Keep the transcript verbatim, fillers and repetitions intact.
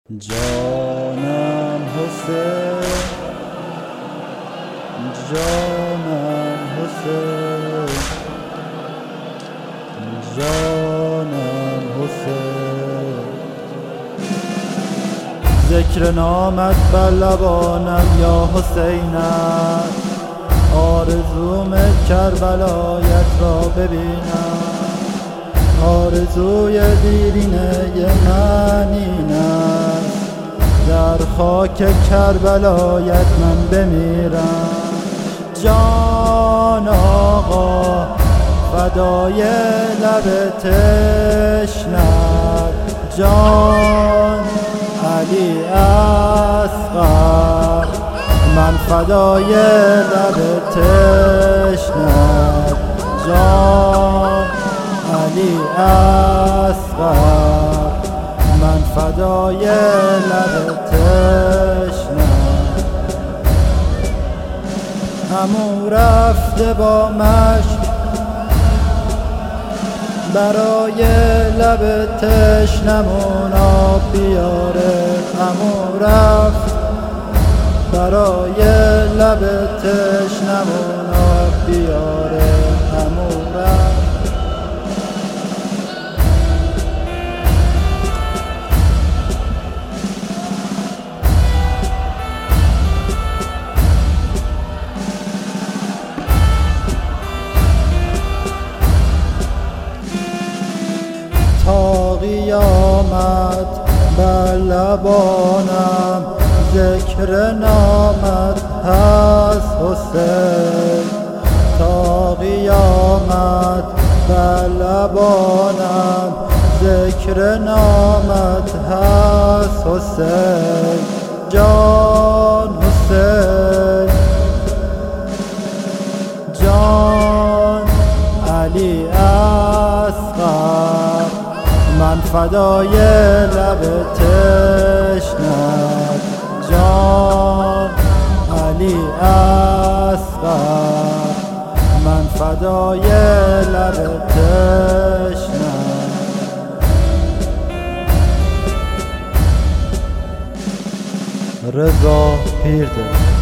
جانم حسین، جانم حسین، جانم حسین. ذکر نامت بر لبانم یا حسینم، آرزوم کربلایت را ببینم. آرزوی دیرینه من این است، در خاک کربلایت من بمیرم. جان آقا فدای لب تشنت، جان علی اصغر من فدای لب تشنت، جان علی اصغر من فدای لب تشنت. عمو رفته با مشک برای لب تشنمون آب بیاره. عمو رفت برای لب تشنمون آب بیاره. عمو رفت تا قیامت بر لبانم ذکر نامت هست حسین. تا قیامت بر لبانم ذکر نامت هست حسین. جان حسین، جان علی اصغر من فدای لب تشنت، جان علی اصغر من فدای لب تشنت. رضا پیرده.